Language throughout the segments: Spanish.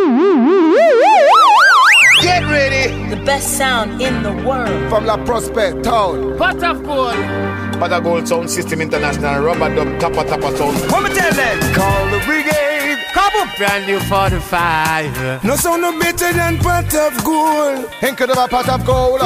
Get ready. The best sound in the world. From La Prospect Town. Pot of Gold. Pot of Gold Sound System International. Rubber dub Tappa sound. What me tell them? Call the brigade. Come up. Brand new 45. No sound no better than Pot of Gold. Think of a Pot of Gold.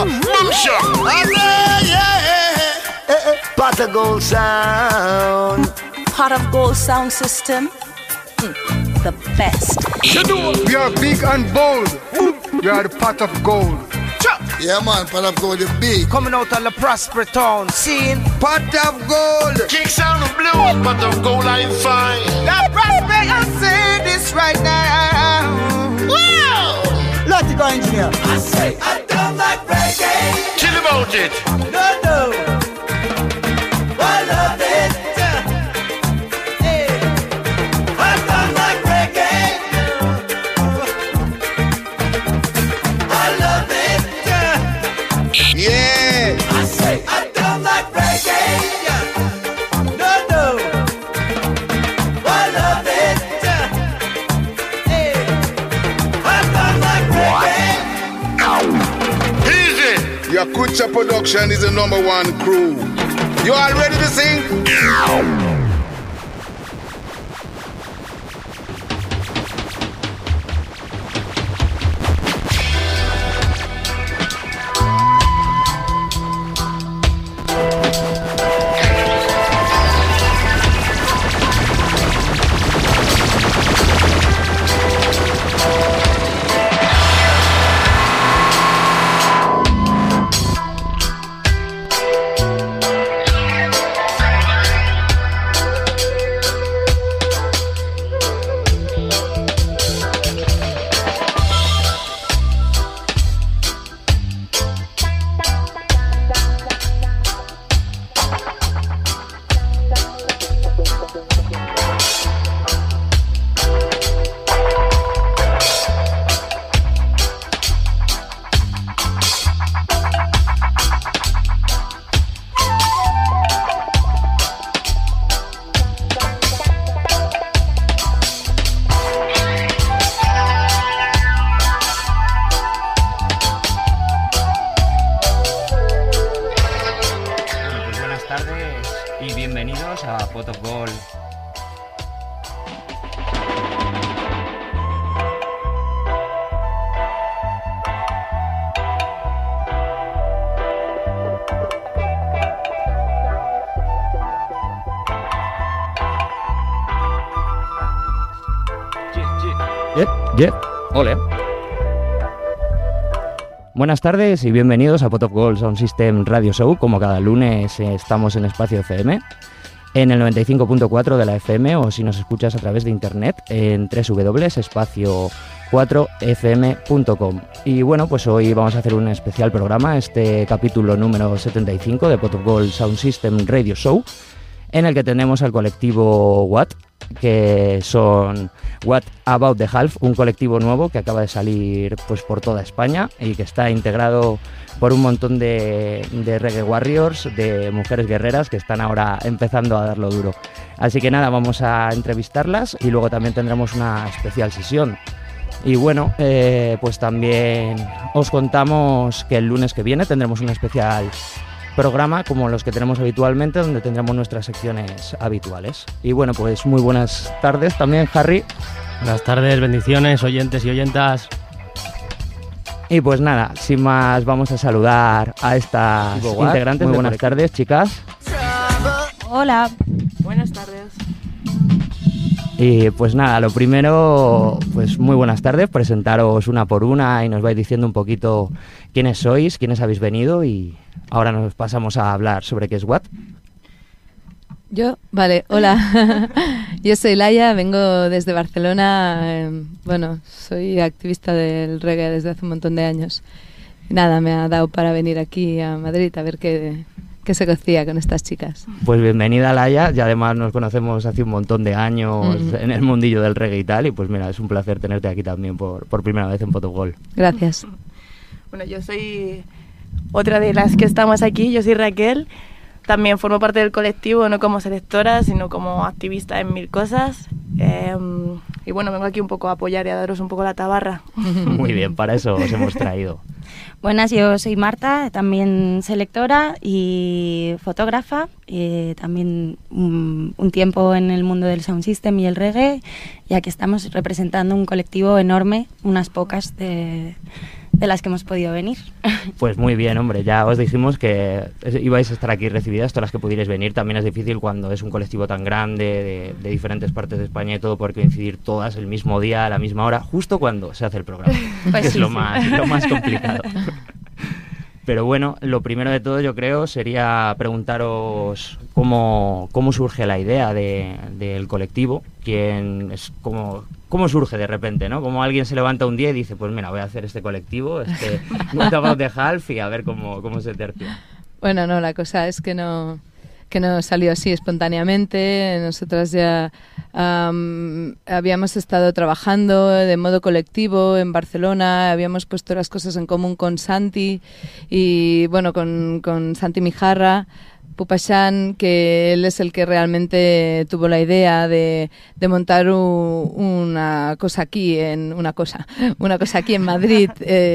Pot of Gold Sound. Pot of Gold sound system. The best. We are big and bold. We are the Pot of Gold. Yeah man, Pot of Gold is big. Coming out of the Prosper Town scene. Pot of Gold. Kick sound of blue. Pot of Gold I'm fine. The Prosper, I say this right now. Wow! Let it go, engineer. I say I don't like reggae. Chill about it. No. I love it. Hey. I don't like reggae. I love it. Yeah. I say I don't like reggae. No. I love it. Hey. I don't like reggae. Easy. Yakucha Production is the #1 crew. You all ready to sing? a Pot of Gold. Ole. Buenas tardes y bienvenidos a Pot of Gold Sound System Radio Show. Como cada lunes estamos en Espacio FM, en el 95.4 de la FM, o si nos escuchas a través de internet en www.espacio4fm.com. Y bueno, pues hoy vamos a hacer un especial programa, este capítulo número 75 de Pot of Gold Sound System Radio Show, en el que tenemos al colectivo What, que son What About the Half, un colectivo nuevo que acaba de salir pues por toda España y que está integrado por un montón de reggae warriors, de mujeres guerreras que están ahora empezando a darlo duro. Así que nada, vamos a entrevistarlas y luego también tendremos una especial sesión. Y bueno, pues también os contamos que el lunes que viene tendremos un especial programa como los que tenemos habitualmente, donde tendremos nuestras secciones habituales. Y bueno, pues muy buenas tardes también, Harry. Buenas tardes, bendiciones, oyentes y oyentas. Y pues nada, sin más, vamos a saludar a estas integrantes. Muy buenas tardes, chicas. Hola. Buenas tardes. Y pues nada, lo primero, pues muy buenas tardes, presentaros una por una y nos vais diciendo un poquito quiénes sois, quiénes habéis venido, y ahora nos pasamos a hablar sobre qué es What. Hola. Yo soy Laia, vengo desde Barcelona. Bueno, soy activista del reggae desde hace un montón de años. Y nada, me ha dado para venir aquí a Madrid a ver qué se cocía con estas chicas. Pues bienvenida, Laia, y además nos conocemos hace un montón de años en el mundillo del reggae y tal, y pues mira, es un placer tenerte aquí también por primera vez en Pot of Gold. Gracias. Bueno, yo soy otra de las que estamos aquí, yo soy Raquel, también formo parte del colectivo, no como selectora, sino como activista en 1000 cosas. Y bueno, vengo aquí un poco a apoyar y a daros un poco la tabarra. Muy bien, para eso os hemos traído. Buenas, yo soy Marta, también selectora y fotógrafa, y también un tiempo en el mundo del sound system y el reggae, y aquí estamos representando un colectivo enorme, unas pocas de las que hemos podido venir. Pues muy bien, hombre, ya os dijimos que ibais a estar aquí recibidas todas las que pudierais venir. También es difícil cuando es un colectivo tan grande de diferentes partes de España y todo, poder coincidir todas el mismo día, a la misma hora, justo cuando se hace el programa, Pues que sí, es lo sí. más complicado. Pero bueno, lo primero de todo yo creo sería preguntaros cómo surge la idea del colectivo, cómo surge de repente, ¿no? Como alguien se levanta un día y dice, pues mira, voy a hacer este colectivo, What About the Half, y a ver cómo se tercia. Bueno, no, la cosa es que no salió así espontáneamente. Nosotras ya habíamos estado trabajando de modo colectivo en Barcelona, habíamos puesto las cosas en común con Santi y bueno, con Santi Mijarra Pupashan, que él es el que realmente tuvo la idea de montar una cosa aquí en Madrid.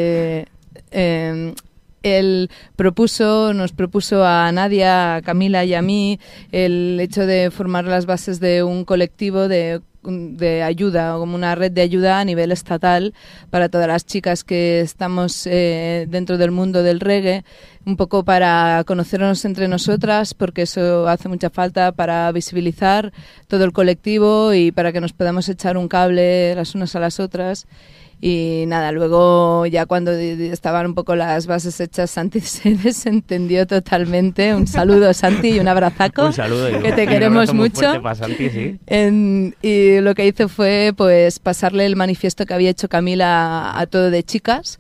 Él nos propuso a Nadia, a Camila y a mí el hecho de formar las bases de un colectivo de ayuda, o como una red de ayuda a nivel estatal para todas las chicas que estamos dentro del mundo del reggae, un poco para conocernos entre nosotras, porque eso hace mucha falta para visibilizar todo el colectivo y para que nos podamos echar un cable las unas a las otras. Y nada, luego ya cuando estaban un poco las bases hechas, Santi se desentendió totalmente. Un saludo, Santi, y un abrazaco. Un saludo, que te queremos mucho. Para Santi, sí. Y lo que hizo fue pues pasarle el manifiesto que había hecho Camila a todo de chicas.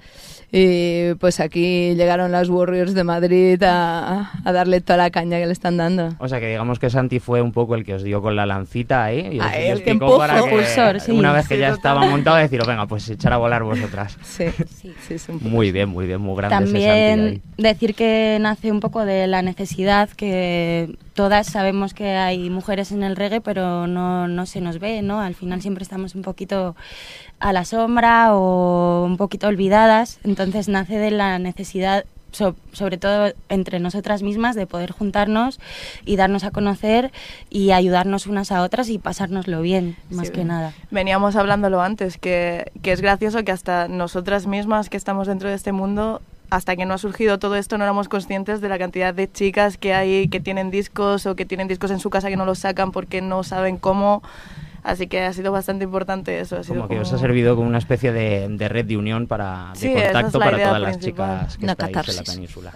Y pues aquí llegaron las Warriors de Madrid a darle toda la caña que le están dando. O sea que digamos que Santi fue un poco el que os dio con la lancita ahí y os el que explicó para que impulsor, sí. una vez que ya estaba montado deciros, venga, pues echar a volar vosotras. Sí, es un poco Muy bien, muy grande También ese Santi ahí. decir que nace un poco de la necesidad que todas sabemos que hay mujeres en el reggae, pero no se nos ve, ¿no? Al final siempre estamos un poquito a la sombra o un poquito olvidadas, entonces nace de la necesidad, sobre todo entre nosotras mismas, de poder juntarnos y darnos a conocer y ayudarnos unas a otras y pasárnoslo bien, más que nada. Veníamos hablándolo antes, que es gracioso que hasta nosotras mismas que estamos dentro de este mundo, hasta que no ha surgido todo esto, no éramos conscientes de la cantidad de chicas que hay que tienen discos o que tienen discos en su casa que no los sacan porque no saben cómo. Así que ha sido bastante importante eso. Como que os ha servido como una especie de red de unión de contacto para todas las chicas que estáis en la península.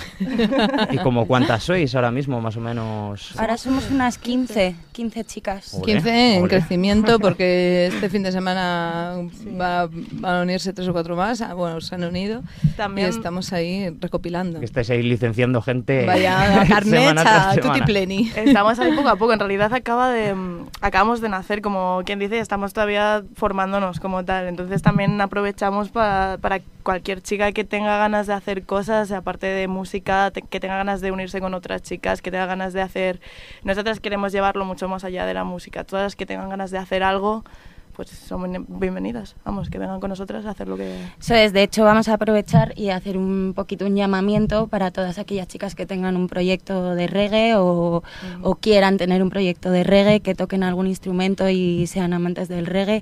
¿Y como cuántas sois ahora mismo, más o menos? Ahora somos unas 15 chicas. Ole, 15 en ole. crecimiento, porque este fin de semana van a unirse 3 o 4 más. Bueno, se han unido También, y estamos ahí recopilando. Que estáis ahí licenciando gente. Vaya carnet semana tras a semana. tutti pleni. estamos ahí poco a poco. En realidad acabamos de nacer, como quien dice, estamos todavía formándonos como tal. Entonces también aprovechamos para cualquier chica que tenga ganas de hacer cosas, aparte de música, que tenga ganas de unirse con otras chicas, que tenga ganas de hacer... Nosotras queremos llevarlo mucho más allá de la música. Todas las que tengan ganas de hacer algo, pues son bienvenidas. Vamos, que vengan con nosotras a hacer lo que... Eso es, de hecho vamos a aprovechar y hacer un poquito un llamamiento para todas aquellas chicas que tengan un proyecto de reggae o quieran tener un proyecto de reggae, que toquen algún instrumento y sean amantes del reggae,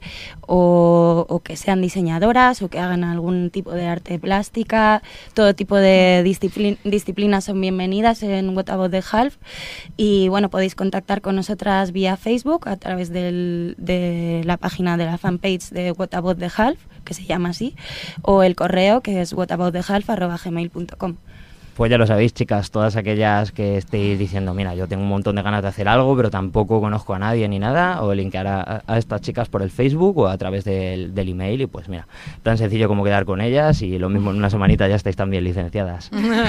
o que sean diseñadoras o que hagan algún tipo de arte plástica. Todo tipo de disciplinas son bienvenidas en What About the Half. Y bueno, podéis contactar con nosotras vía Facebook a través de la página de la fanpage de What About the Half, que se llama así, o el correo, que es whataboutthehalf@gmail.com. Pues ya lo sabéis, chicas, todas aquellas que estéis diciendo, mira, yo tengo un montón de ganas de hacer algo, pero tampoco conozco a nadie ni nada, o linkear a estas chicas por el Facebook o a través del email, y pues mira, tan sencillo como quedar con ellas, y lo mismo en una semanita ya estáis también licenciadas.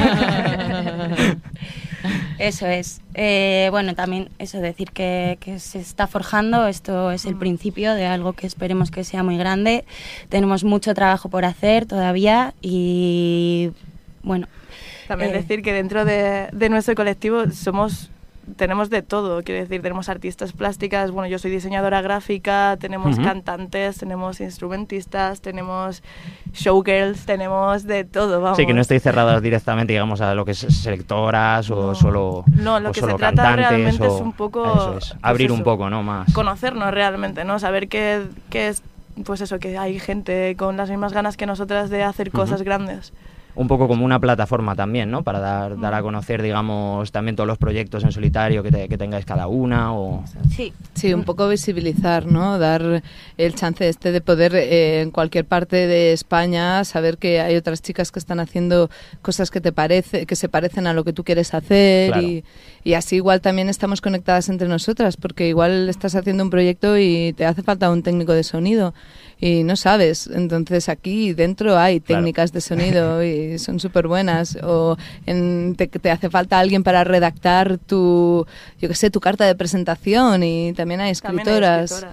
Eso es. Bueno, también eso, decir que se está forjando, esto es el principio de algo que esperemos que sea muy grande. Tenemos mucho trabajo por hacer todavía y bueno. También decir que dentro de nuestro colectivo tenemos de todo, quiero decir, tenemos artistas plásticas, bueno, yo soy diseñadora gráfica, tenemos cantantes, tenemos instrumentistas, tenemos showgirls, tenemos de todo, vamos. Sí, que no estéis cerradas directamente, digamos, a lo que es selectoras o solo no, lo que se trata realmente es un poco... abrir un poco, ¿no? Más. Conocernos realmente, ¿no? Saber que es, pues eso, que hay gente con las mismas ganas que nosotras de hacer cosas grandes. Un poco como una plataforma también, ¿no? Para dar a conocer, digamos, también todos los proyectos en solitario que tengáis cada una. O... Sí, un poco visibilizar, ¿no? Dar el chance de poder en cualquier parte de España saber que hay otras chicas que están haciendo cosas que se parecen a lo que tú quieres hacer. Claro. Y así igual también estamos conectadas entre nosotras, porque igual estás haciendo un proyecto y te hace falta un técnico de sonido y no sabes, entonces aquí dentro hay técnicas de sonido y son súper buenas, o te hace falta alguien para redactar tu carta de presentación, y también hay escritoras,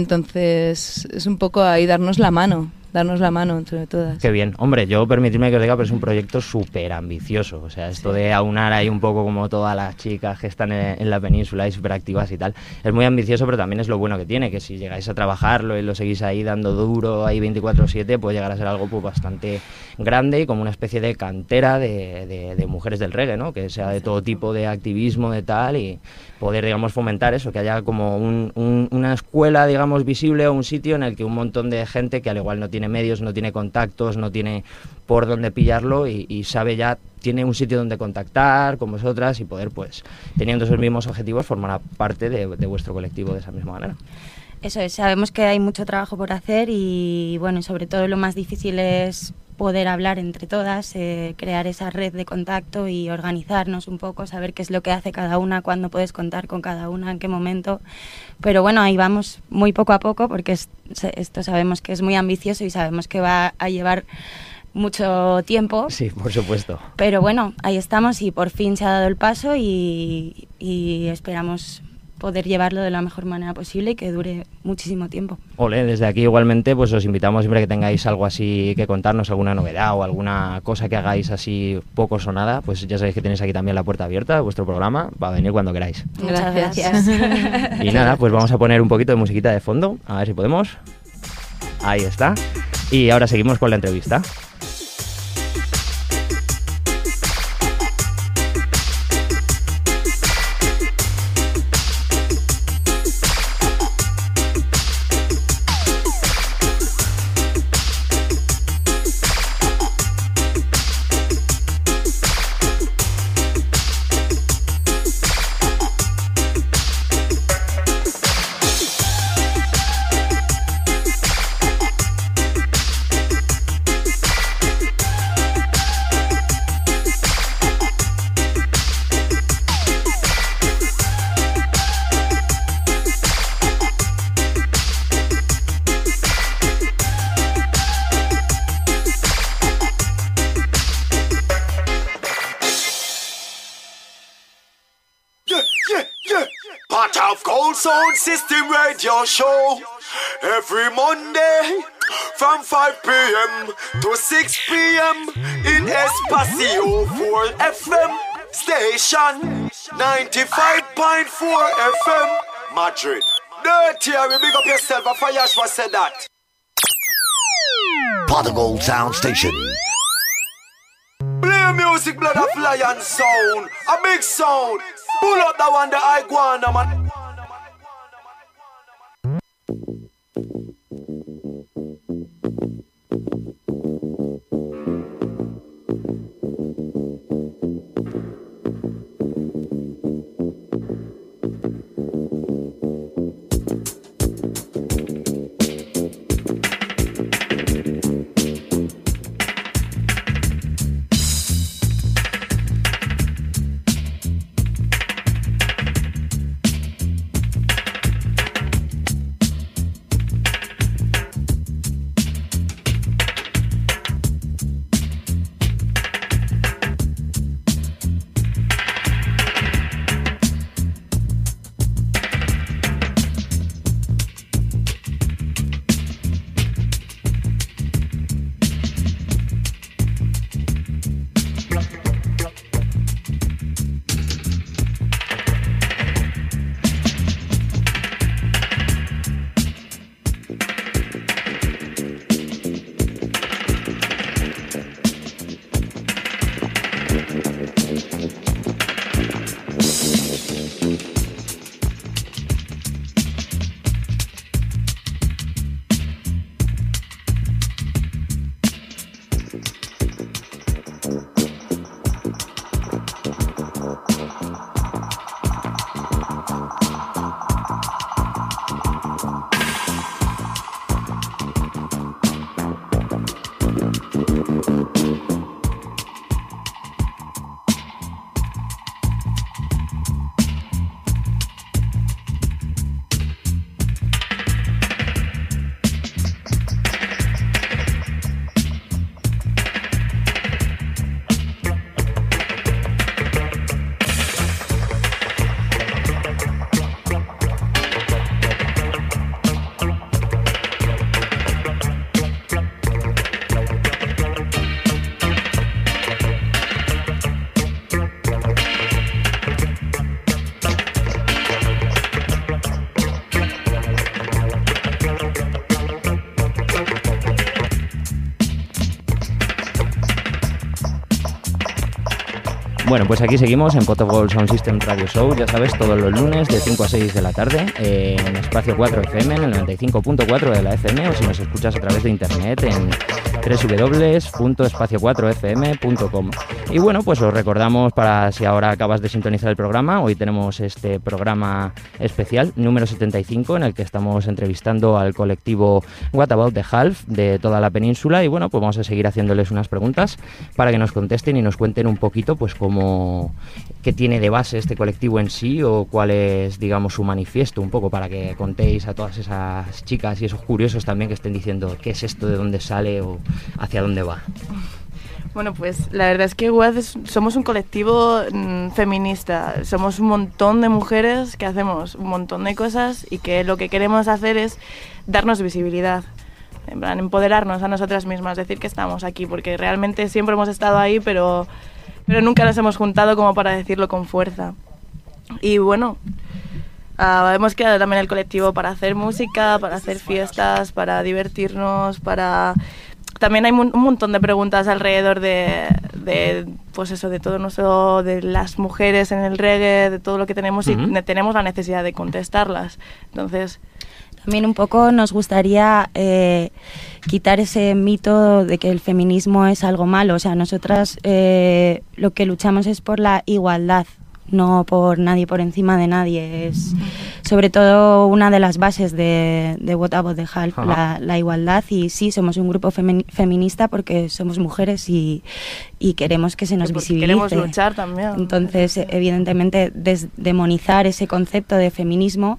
entonces es un poco ahí darnos la mano entre todas. Qué bien. Hombre, yo permitidme que os diga, pero es un proyecto súper ambicioso. O sea, esto de aunar ahí un poco como todas las chicas que están en la península y súper activas y tal, es muy ambicioso, pero también es lo bueno que tiene, que si llegáis a trabajarlo y lo seguís ahí dando duro, ahí 24/7, puede llegar a ser algo pues bastante grande y como una especie de cantera de mujeres del reggae, ¿no? Que sea de todo tipo de activismo, de tal, y poder, digamos, fomentar eso, que haya como una escuela, digamos, visible, o un sitio en el que un montón de gente que al igual no tiene medios, no tiene contactos, no tiene por dónde pillarlo y sabe ya, tiene un sitio donde contactar con vosotras y poder, pues, teniendo esos mismos objetivos, formar parte de vuestro colectivo de esa misma manera. Eso es, sabemos que hay mucho trabajo por hacer y, bueno, sobre todo lo más difícil es poder hablar entre todas, crear esa red de contacto y organizarnos un poco, saber qué es lo que hace cada una, cuándo puedes contar con cada una, en qué momento. Pero bueno, ahí vamos muy poco a poco, porque esto sabemos que es muy ambicioso y sabemos que va a llevar mucho tiempo. Sí, por supuesto. Pero bueno, ahí estamos y por fin se ha dado el paso y esperamos poder llevarlo de la mejor manera posible y que dure muchísimo tiempo. Ole, desde aquí igualmente pues os invitamos siempre que tengáis algo así que contarnos, alguna novedad o alguna cosa que hagáis así poco sonada, pues ya sabéis que tenéis aquí también la puerta abierta de vuestro programa, va a venir cuando queráis. Muchas gracias. Y nada, pues vamos a poner un poquito de musiquita de fondo, a ver si podemos. Ahí está. Y ahora seguimos con la entrevista. Sound System Radio Show every Monday from 5 p.m. to 6 p.m. in Espacio 4 FM station 95.4 FM Madrid. Dirty, big up yourself. I Fayash said that. Pot of Gold Sound Station. Play music, blood of lion sound. A big sound. Pull up that one, the iguana man. Bueno, pues aquí seguimos en Pot of Gold Sound System Radio Show, ya sabes, todos los lunes de 5 a 6 de la tarde en Espacio 4 FM, en el 95.4 de la FM, o si nos escuchas a través de internet en www.espacio4fm.com. Y bueno, pues os recordamos, para si ahora acabas de sintonizar el programa, hoy tenemos este programa especial número 75 en el que estamos entrevistando al colectivo What About the Half de toda la península, y bueno, pues vamos a seguir haciéndoles unas preguntas para que nos contesten y nos cuenten un poquito pues qué tiene de base este colectivo en sí, o cuál es, digamos, su manifiesto, un poco para que contéis a todas esas chicas y esos curiosos también que estén diciendo qué es esto, de dónde sale o hacia dónde va. Bueno, pues la verdad es que WAD somos un colectivo feminista, somos un montón de mujeres que hacemos un montón de cosas y que lo que queremos hacer es darnos visibilidad, en plan, empoderarnos a nosotras mismas, decir que estamos aquí, porque realmente siempre hemos estado ahí, pero nunca nos hemos juntado como para decirlo con fuerza. Y bueno, hemos creado también el colectivo para hacer música, para hacer fiestas, para divertirnos, También hay un montón de preguntas alrededor de pues eso, de todo nuestro, de las mujeres en el reggae, de todo lo que tenemos, y tenemos la necesidad de contestarlas. Entonces, también un poco nos gustaría quitar ese mito de que el feminismo es algo malo. O sea, nosotras lo que luchamos es por la igualdad, no por nadie por encima de nadie. Es sobre todo una de las bases de What About the Half, la igualdad. Y sí, somos un grupo feminista porque somos mujeres y queremos que se nos visibilice. Queremos luchar también. Entonces, evidentemente, desdemonizar ese concepto de feminismo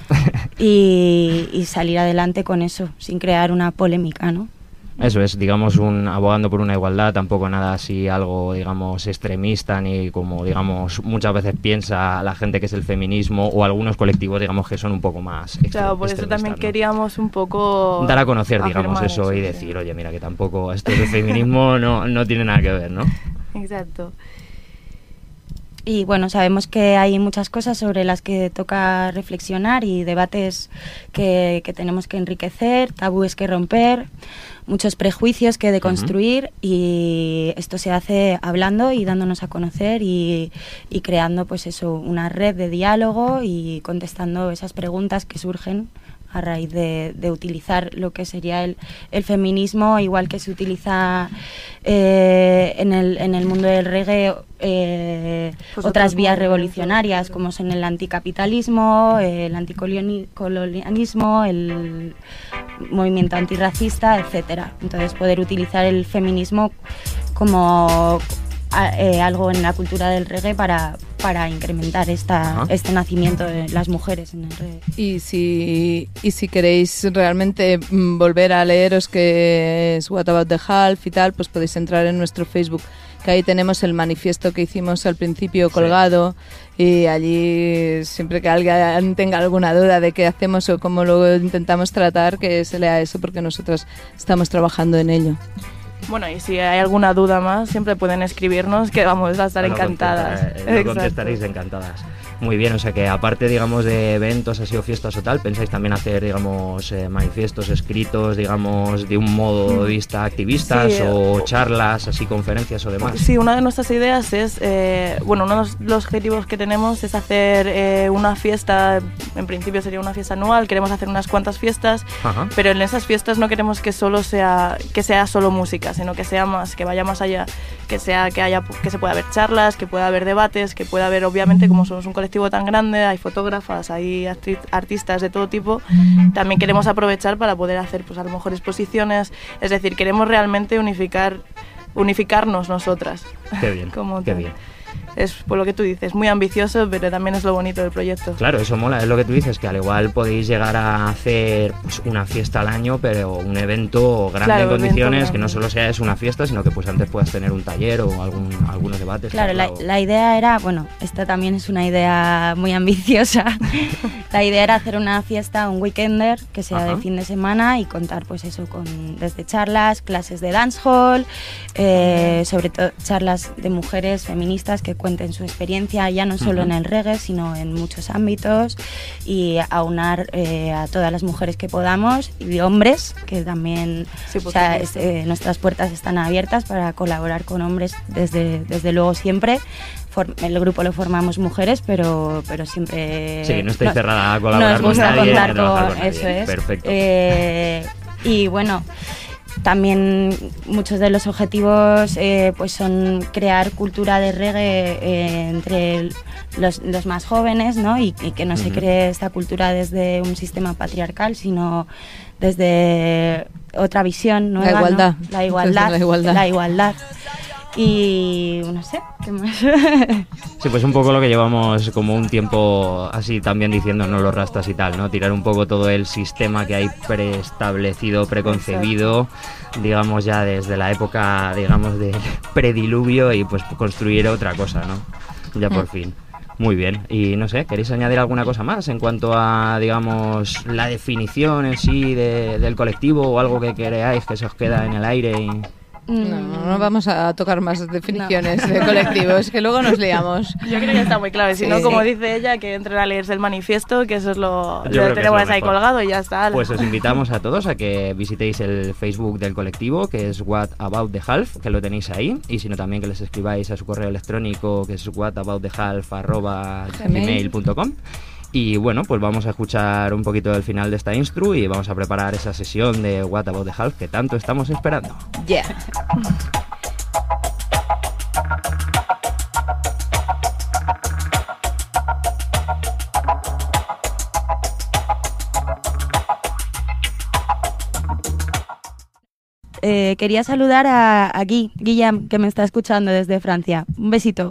y salir adelante con eso, sin crear una polémica, ¿no? Eso es, digamos, abogando por una igualdad, tampoco nada así algo, digamos, extremista, ni como, digamos, muchas veces piensa la gente que es el feminismo, o algunos colectivos, digamos, que son un poco más claro, por eso también, ¿no? Queríamos un poco dar a conocer, digamos, eso y decir, oye, mira, que tampoco esto del feminismo no tiene nada que ver, ¿no? Exacto. Y bueno, sabemos que hay muchas cosas sobre las que toca reflexionar y debates que tenemos que enriquecer, tabúes que romper, muchos prejuicios que deconstruir, y esto se hace hablando y dándonos a conocer y creando, pues eso, una red de diálogo y contestando esas preguntas que surgen a raíz de utilizar lo que sería el feminismo, igual que se utiliza en el mundo del reggae pues otras vías revolucionarias, como son el anticapitalismo, el anticolonialismo, el movimiento antirracista, etcétera. Entonces, poder utilizar el feminismo como algo en la cultura del reggae para incrementar este nacimiento de las mujeres en el reggae. Y si queréis realmente volver a leeros qué es What About the Half y tal, pues podéis entrar en nuestro Facebook, que ahí tenemos el manifiesto que hicimos al principio colgado, y allí siempre que alguien tenga alguna duda de qué hacemos o cómo lo intentamos tratar, que se lea eso, porque nosotros estamos trabajando en ello. Bueno, y si hay alguna duda más, siempre pueden escribirnos, que vamos a estar encantadas. Lo contestaréis encantadas. Muy bien, o sea que aparte, digamos, de eventos así o fiestas o tal, ¿pensáis también hacer, digamos, manifiestos escritos, digamos, de un modo de vista activistas, o charlas, así, conferencias o demás? Sí, una de nuestras ideas es, uno de los objetivos que tenemos es hacer una fiesta, en principio sería una fiesta anual, queremos hacer unas cuantas fiestas, pero en esas fiestas no queremos que sea solo música, sino que sea más, que vaya más allá, que se pueda haber charlas, que pueda haber debates, que pueda haber, obviamente, como somos un colectivo tan grande, hay fotógrafas, hay artistas de todo tipo, también queremos aprovechar para poder hacer, pues a lo mejor, exposiciones, es decir, queremos realmente unificarnos nosotras. Qué bien, qué bien. Es por lo que tú dices, muy ambicioso, pero también es lo bonito del proyecto. Claro, eso mola, es lo que tú dices, que al igual podéis llegar a hacer, pues, una fiesta al año, pero un evento grande, en condiciones, que no solo sea una fiesta, sino que pues antes puedas tener un taller o algunos debates. Claro, la idea era, bueno, esta también es una idea muy ambiciosa. La idea era hacer una fiesta, un weekender, que sea de fin de semana, y contar, pues eso, desde charlas, clases de dancehall, sobre todo charlas de mujeres feministas que cuenten su experiencia, ya no solo en el reggae, sino en muchos ámbitos, y aunar a todas las mujeres que podamos, y hombres, que también, sí, nuestras puertas están abiertas para colaborar con hombres desde luego siempre. El grupo lo formamos mujeres, pero siempre... Sí, no estáis cerrada a colaborar con nadie. Nos gusta contar con eso, es. Perfecto. Y bueno, también muchos de los objetivos pues son crear cultura de reggae entre los más jóvenes, ¿no? Y que no se cree esta cultura desde un sistema patriarcal, sino desde otra visión nueva, la igualdad, ¿no? La igualdad. Y no sé, ¿qué más? Sí, pues un poco lo que llevamos como un tiempo así también diciéndonos los rastas y tal, ¿no? Tirar un poco todo el sistema que hay preestablecido, preconcebido, digamos ya desde la época, digamos, de prediluvio, y pues construir otra cosa, ¿no? Ya por fin. Muy bien. Y no sé, ¿queréis añadir alguna cosa más en cuanto a, digamos, la definición en sí del colectivo, o algo que creáis que se os queda en el aire? No vamos a tocar más definiciones de colectivos, que luego nos liamos. Yo creo que está muy clave, si no, como dice ella, que entren a leerse el manifiesto, que eso es lo tenemos ahí colgado y ya está. Pues os invitamos a todos a que visitéis el Facebook del colectivo, que es What About the Half, que lo tenéis ahí, y si no, también que les escribáis a su correo electrónico, que es whataboutthehalf@gmail.com. Y bueno, pues vamos a escuchar un poquito del final de esta instru y vamos a preparar esa sesión de What About the Half que tanto estamos esperando. Yeah. Quería saludar a Guillem, que me está escuchando desde Francia. Un besito.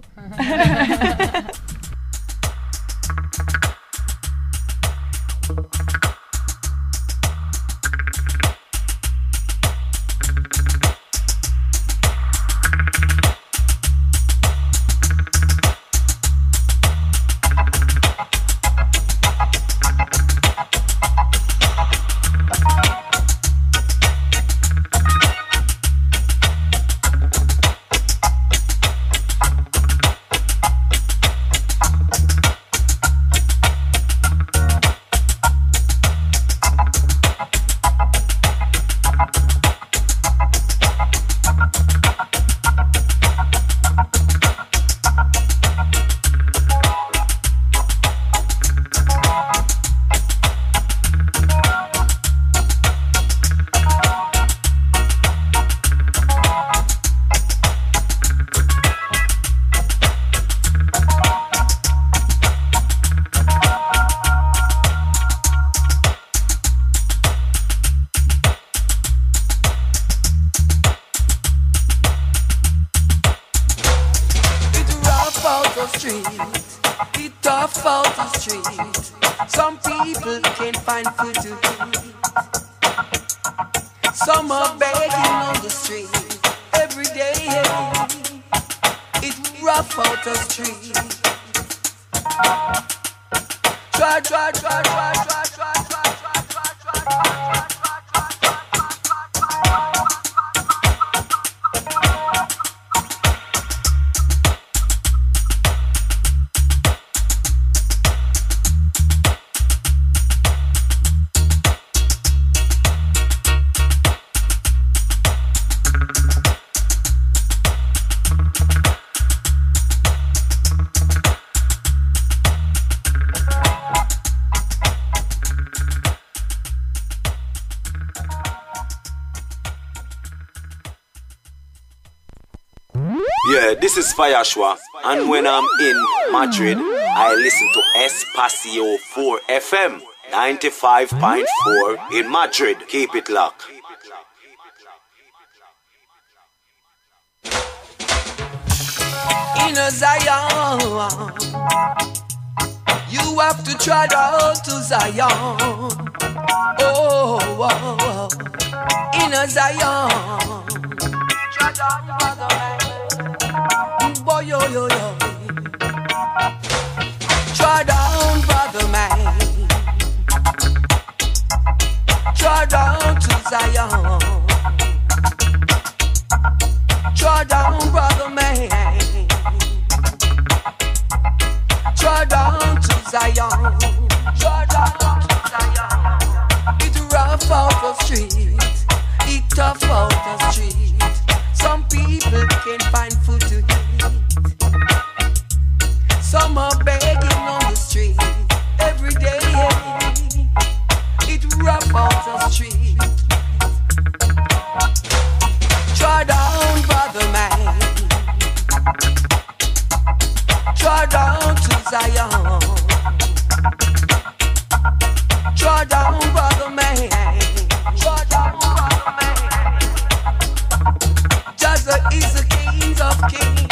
Yeah, this is Fayashwa, and when I'm in Madrid, I listen to Espacio 4 FM 95.4 in Madrid. Keep it locked. In a Zion, you have to try out to Zion. Oh, oh, oh. In a Zion, try down, brother man. Boy, yo, yo, yo. Try down, brother man. Try down to Zion. Try down, brother man. Zion. Draw down to Zion. It rough out the street, it tough out the street. Some people can't find food to eat. Some are begging on the street every day. It rough out the street. Draw down, brother man. Draw down to Zion. Draw down, brother man. Draw down, brother man. Jaja is the king of kings.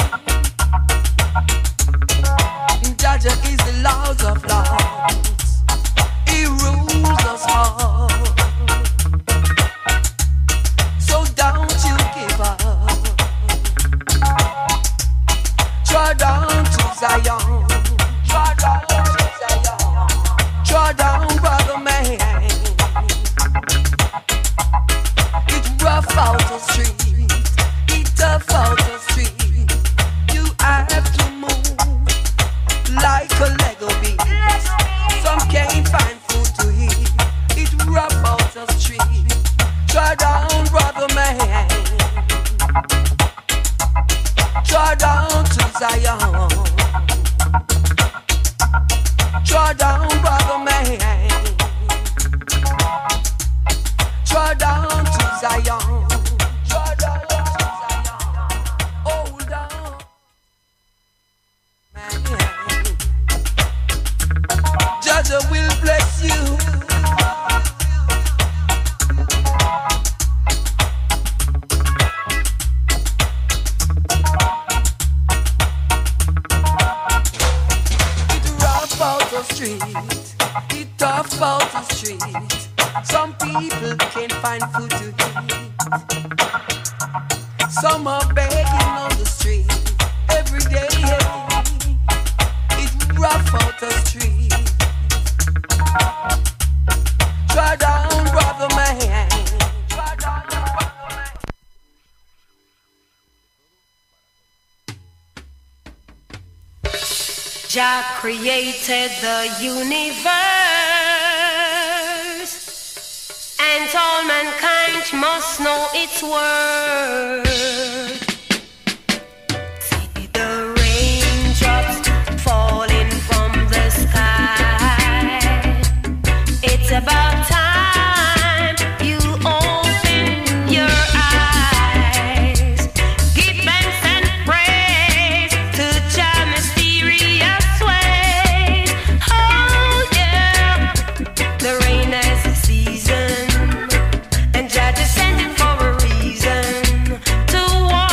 Jaja is the Lord of lords. He rules us all. So don't you give up. Draw down to Zion. Draw down to Zion. Draw down, brother man. It rough out the street. It tough out the street. You have to move like a Lego beat. Some can't find food to eat. It rough out the street. Draw down, brother man. Draw down to Zion. Draw down, brother man. Draw down to Zion. Draw down to Zion. Hold on, man. Jaja will bless you. Street, it tough out the street. Some people can't find food to eat. Some are begging on the street every day. It rough out the street. Draw down, brother man. Draw down, brother man. Jah created the universe, and all mankind must know its word. See the raindrops falling from the sky. It's about time you open your eyes. Give thanks and praise to Jah mysterious ways. Oh yeah, the rain has a season, and Jah just sent it for a reason to water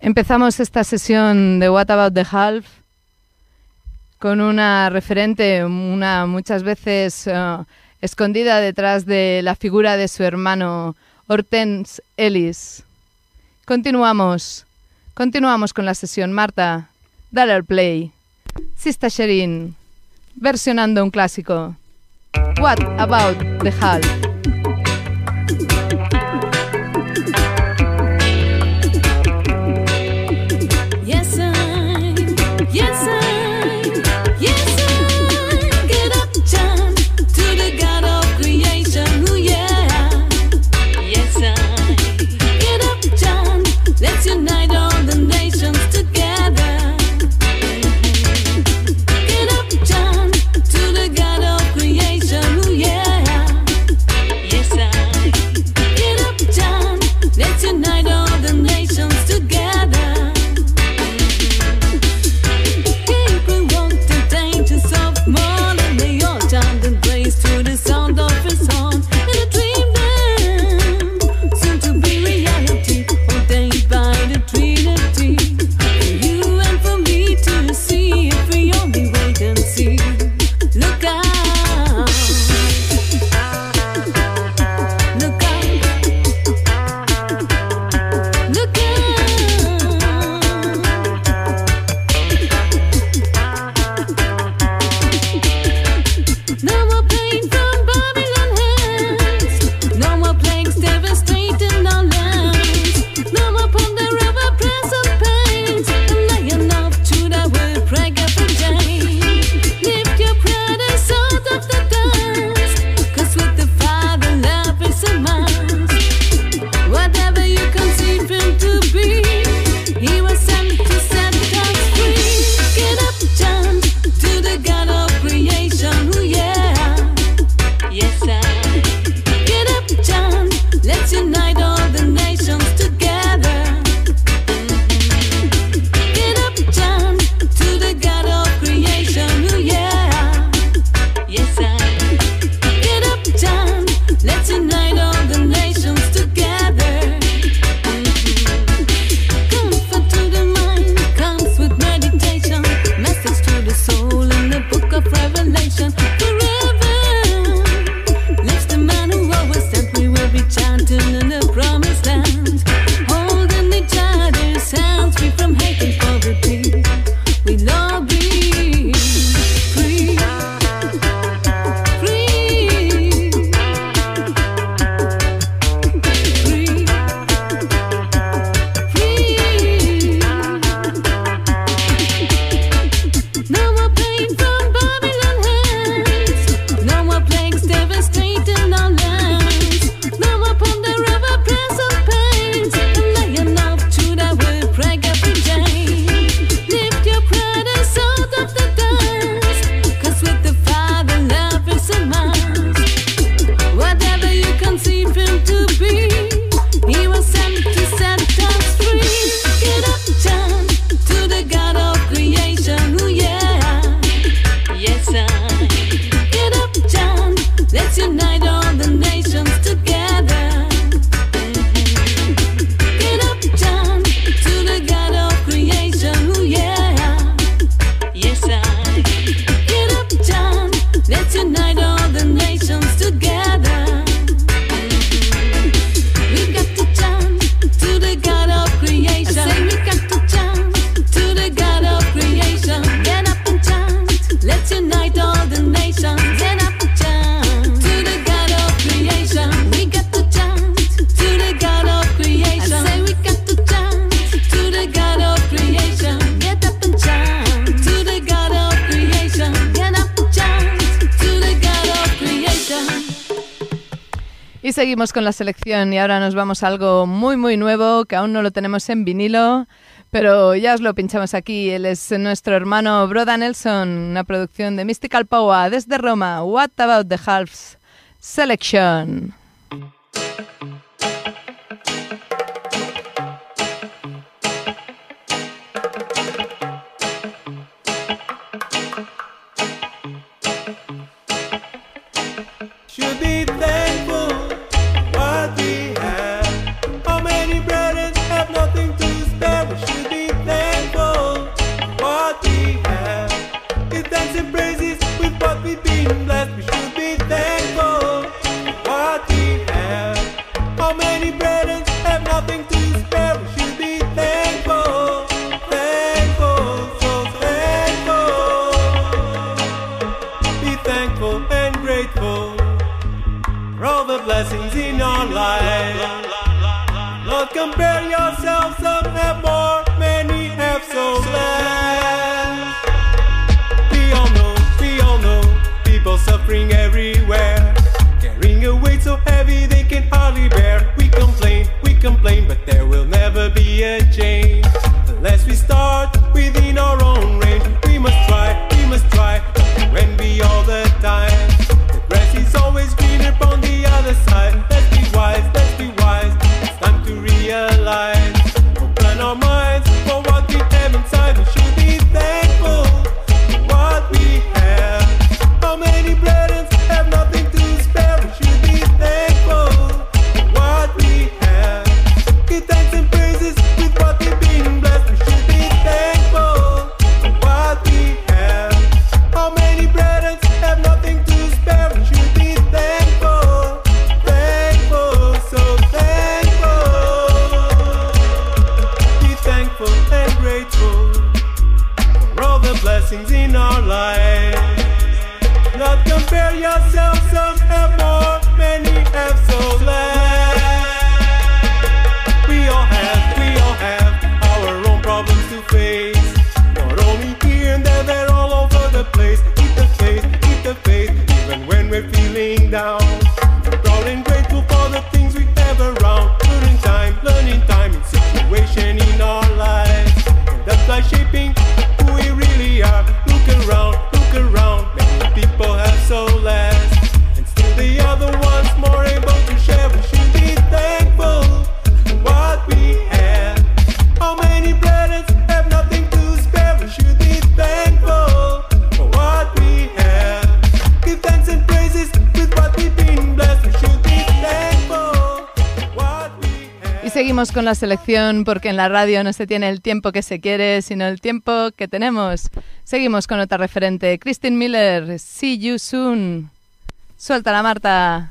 Empezamos esta sesión de What About the Half con una referente, muchas veces escondida detrás de la figura de su hermano Hortense Ellis. Continuamos con la sesión. Marta, dale al play. Sista Sherin, versionando un clásico. What About the Half. Let's unite all the nations together. Get up, John, to the God of creation. Ooh, yeah. Yes, I. Get up, John. Let's unite all the nations together. People walk the dangers of more than they all chant and praise to the sound of his horn. And a dream then, soon to be reality. By the Trinity, for you and for me to see if we only wait and see. Look out, look out, look out. No more pain from Babylon hands, no more plagues devastating our lands. No more ponder over present pains, and lion of Judah will pray every day. Lift your brothers out of the dust, 'cause with the Father love is a must. Whatever you conceive him to be, he was sent to set us free. Get up, John, to the God of creation. Ooh, yeah. Yes, I. Get up, John, let's unite all the nations together. Get up, John, to the God of creation. Ooh, yeah. Yes, I. Get up, John, let's unite all the nations together. Comfort to the mind comes with meditation. Message to the soul in the book of Revelation. Forever lives the man who always said we will be chanting in the promised land. Holding each other's hands, free from hate and poverty. We'll all be free, free, free, free. No more pain from Babylon hands, no more plagues devastating our lands. No more ponder over present pains, the Lion of Judah will pray every day. Lift your brothers out of the dust, 'cause with the Father love is a must. Whatever you conceive him to be, he was sent to set us free. Get up, John, to the God of creation. Ooh, yeah. Yes, I. Get up, John, let's unite all the nations together. Get up, John, to the God of creation. Ooh, yeah. Yes, I. Get up, John, let's unite all the nations together. We got to chant to the God of creation. I say we got to chant to the God of creation. Get up and chant, let's unite all the nations. Get up and chant to the God of creation. We got to chant to the God of creation. I say we got to chant to the God of creation. Get up and chant to the God of creation. Get up and chant to the God of creation. Y seguimos con la selección y ahora nos vamos a algo muy muy nuevo que aún no lo tenemos en vinilo, pero ya os lo pinchamos aquí. Él es nuestro hermano Broda Nelson, una producción de Mystical Power desde Roma. What About the Halves Selection. Should be thankful what we have. How many brothers have nothing to spare? We should blessings in our life. Not compare yourself, some have more, many have so less. We all know, people suffering everywhere, carrying a weight so heavy they can hardly bear. We complain, but there will never be a change unless we start within our own range. We must try, when we all the time. The grass is always greener on the other side. Let's be wise, it's time to realize. Open our minds for what we have inside. We should be thankful for what we have. How many brethren have nothing to spare? We should be thankful for what we have. Give thanks and praises with what we've been blessed. We should be thankful for what we have. How many brethren have nothing to spare? We should be thankful, so thankful. Be thankful and grateful for all the blessings in our lives. Not compare yourself, some have more, many have so less. We all have our own problems to face. Not only here and there, they're all over the place. Keep the faith, even when we're feeling down. We're proud and grateful for the things we have around. Learning time in situation in our lives. And that's like shaping who we really are. Look around, many people have so less, and still the other ones more able to share. We should be thankful for what we have. How many brethren have nothing to spare? We should be thankful for what we have. Give thanks and praises with what we've been blessed. We should be thankful for what we have. Y seguimos con la selección porque en la radio no se tiene el tiempo que se quiere, sino el tiempo que tenemos. Seguimos con otra referente, Christine Miller, See You Soon. Suéltala, Marta.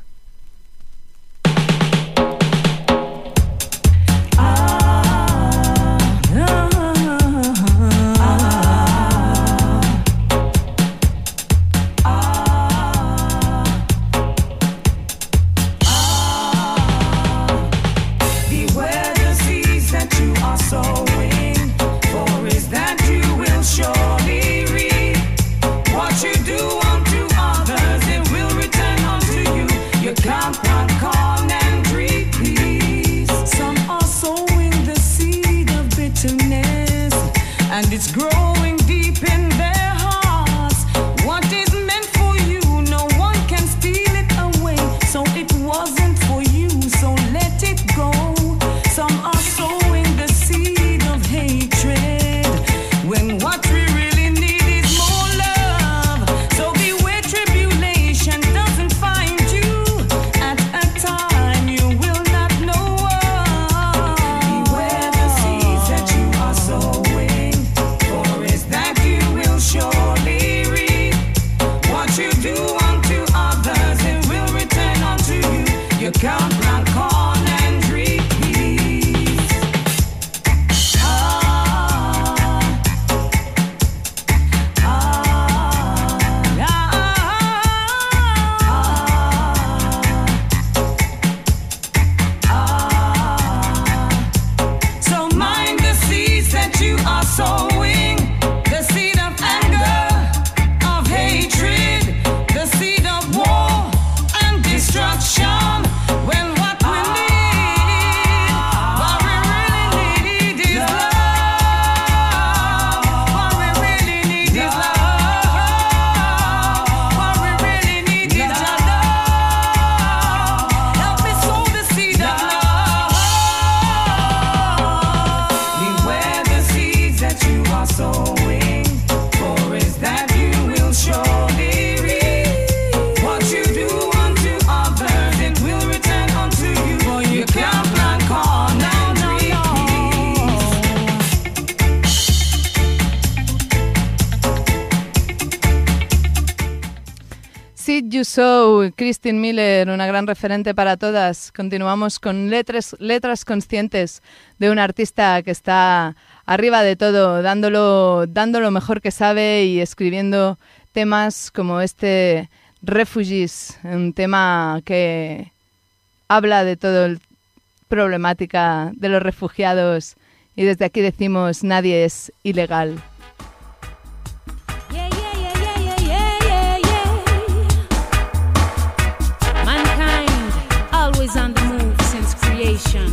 Beware the seeds that you are sowing, for is that you will surely reap. What you do unto others, it will return unto you. You can't plant corn and reap peace. Some are sowing the seed of bitterness, and it's growing deep in their hearts. What is meant for you, no one can steal it away. So it wasn't for you, so let it go. Some are sowing the seed of hatred, when what we really need is more love. So beware tribulation doesn't find you at a time you will not know of. Beware the seeds that you are sowing, for is that you will surely reap. What you do unto others, it will return unto you. You can't plant corn and reap peace. So mind the seeds that you are sowing, the seed of anger, of hatred, the seed of war and destruction. When what we need, what we really need is love. What we really need is love. What we really need is your love. Help me sow the seed of love. Beware the seeds that you are sowing, for is that you will surely reap. What you do unto others, it will return unto you. For you can't plant corn and reap Seed You Sow, Christine Miller, una gran referente para todas. Continuamos con letras conscientes de un artista que está arriba de todo, dando lo mejor que sabe y escribiendo temas como este Refugees, un tema que habla de toda la problemática de los refugiados y desde aquí decimos nadie es ilegal. Mankind, always on the move since creation.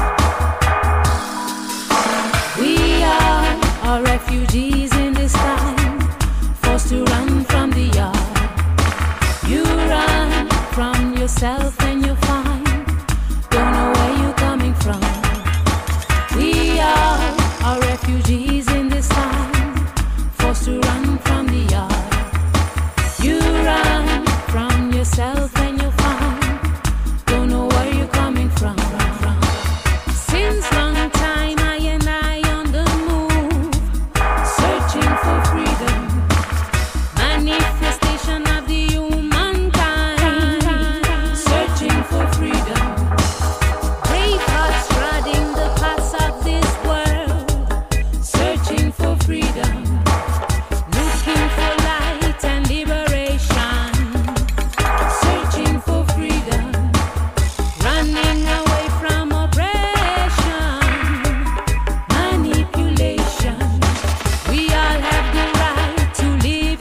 We are refugees in this time, forced to run from the yard. You run from yourself and you find, don't know where you're coming from. We are refugees in this time, forced to run from the yard. You run from yourself and you find, don't know where you're coming from. Since long time I and I on the move, searching for freedom, manifestation of the humankind, searching for freedom. Brave hearts treading the paths of this world, searching for freedom, looking for light and liberation, searching for freedom, running away from oppression, manipulation. We all have the right to live,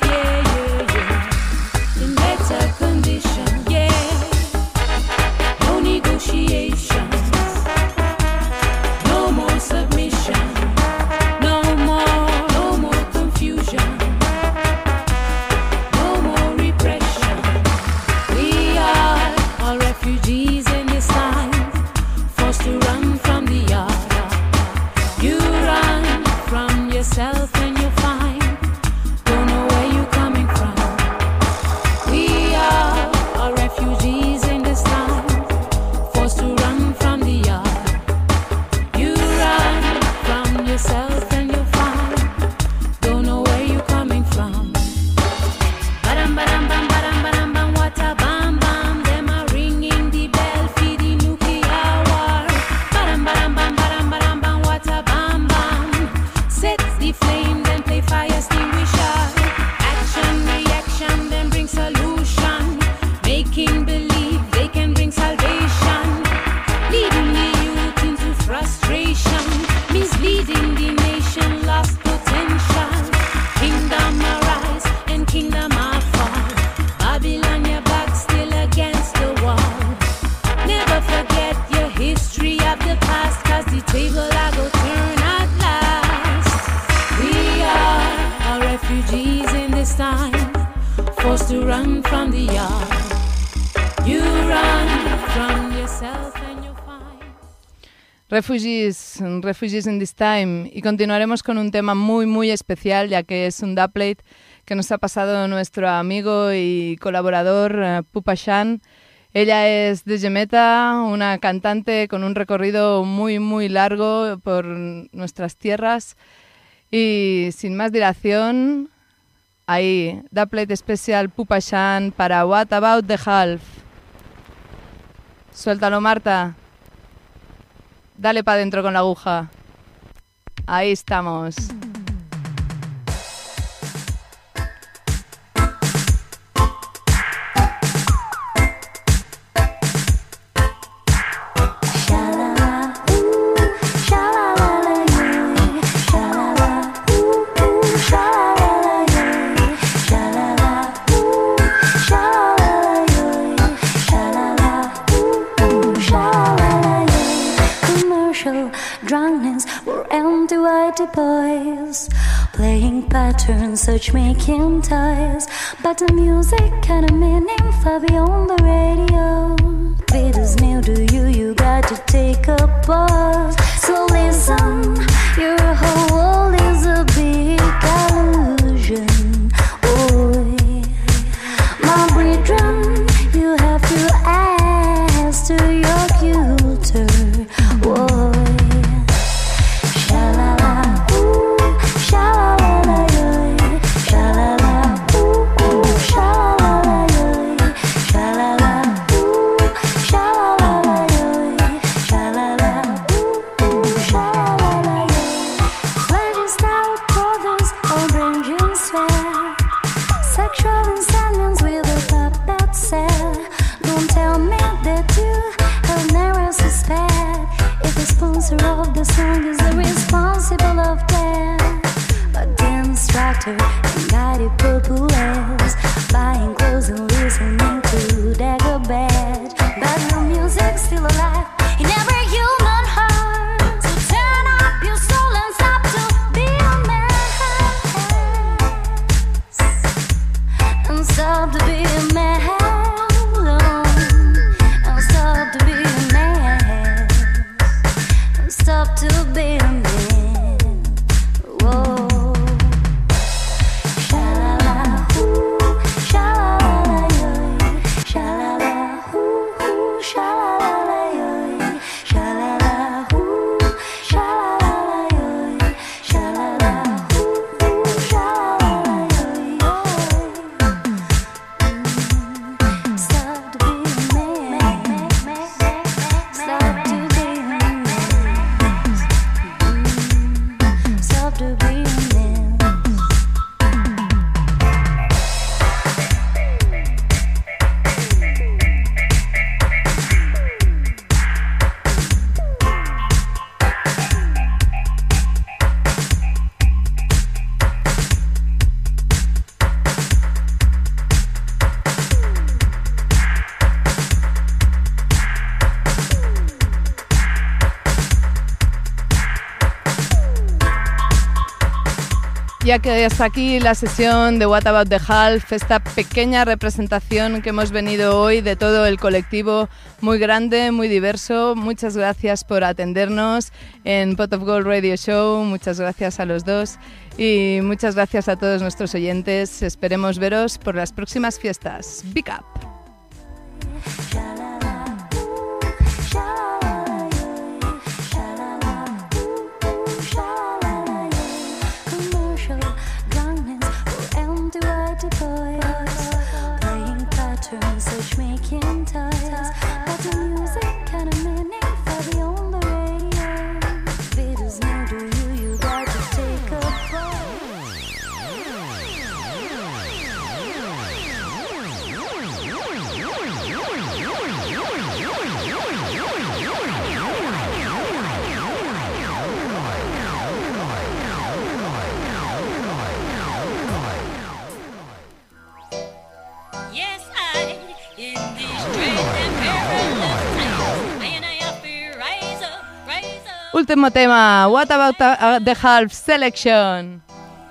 in better condition, no negotiations, no more submission, no more confusion, no more repression. We are all refugees in this time, forced to run from the yard. You run from yourself and you find, don't know where you're coming from. We are all refugees in this time, forced to run from the yard. You run from yourself and you find, don't know where you're coming from. Badam badam bam badam badam bam, what a bam bam. Them are ringing the bell for the nuclear war. Badam badam bam badam badam bam, what a bam bam. Set the flame, then play fire extinguisher. Action, reaction, then bring solution. Making believe they can bring salvation. Leading the youth into frustration. Misleading the nation, lost potential. Kingdom arise and kingdom are fall. Babylon, your back still against the wall. Never forget your history of the past, cause the table I go turn at last. We are refugees in this time, forced to run from the yard. You run from yourself and you find. Refugees in this time. Y continuaremos con un tema muy muy especial, ya que es un dubplate que nos ha pasado nuestro amigo y colaborador Pupa Shan. Ella es de Gemeta, una cantante con un recorrido muy muy largo por nuestras tierras. Y sin más dilación, ahí, dubplate especial Pupa Shan para What About the Half. Suéltalo, Marta. Dale para adentro con la aguja. Ahí estamos. Drownness were empty whitey boys playing patterns, such making toys. But the music had a meaning far beyond the radio. It is new to you, you got to take a pause. So listen, your whole world is a big illusion. Oh, my brethren, you have to ask to your tutor. Whoa. instructor and guided purple lamps, buying clothes and listening to Dagobah. But the music's still alive in every human heart. So turn up your soul and stop to be a man, and stop to be a man, and stop to be a man, and stop to be a man. Whoa. Ya que hasta aquí la sesión de What About the Half, esta pequeña representación que hemos venido hoy de todo el colectivo, muy grande, muy diverso. Muchas gracias por atendernos en Pot of Gold Radio Show, muchas gracias a los dos y muchas gracias a todos nuestros oyentes. Esperemos veros por las próximas fiestas. Big up! Such making toys, but the music kind of meaning for the on the radio. If it is new to you, you got to take a Último tema, What About the Half Selection.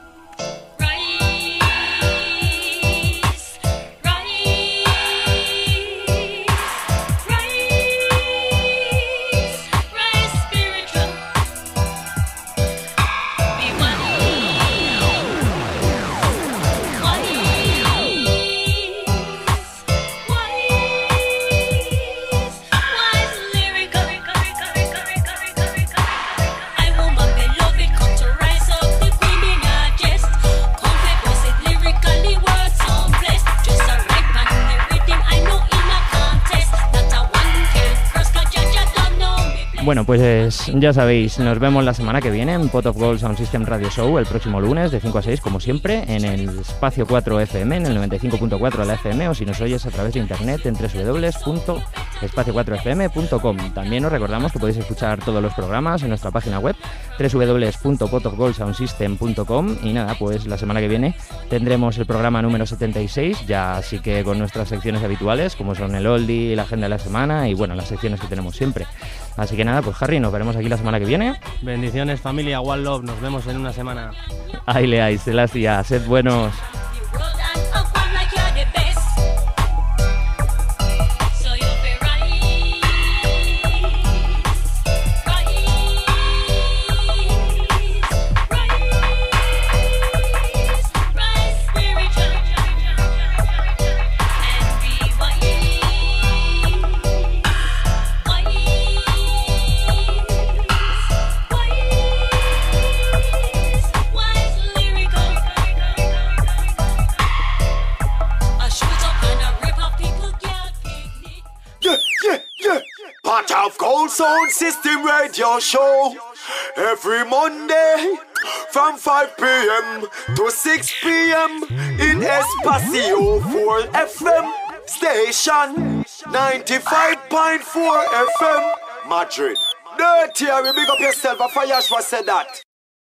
Bueno, pues ya sabéis, nos vemos la semana que viene en Pot of Gold Sound System Radio Show el próximo lunes de 5 a 6, como siempre, en el Espacio 4 FM, en el 95.4 de la FM, o si nos oyes a través de internet en www.espacio4fm.com. También os recordamos que podéis escuchar todos los programas en nuestra página web www.potofgoldsoundsystem.com. Y nada, pues la semana que viene tendremos el programa número 76, ya así que con nuestras secciones habituales, como son el oldie, la agenda de la semana y bueno, las secciones que tenemos siempre. Así que nada, pues Harry, nos veremos aquí la semana que viene. Bendiciones, familia, One Love, nos vemos en una semana. Ahí leáis, Celestia, sed buenos. Pot of Gold Sound System Radio Show every Monday from 5 p.m. to 6 p.m. in Espacio 4 FM station 95.4 FM Madrid. Dirty, we big up yourself. Fayashwa said that.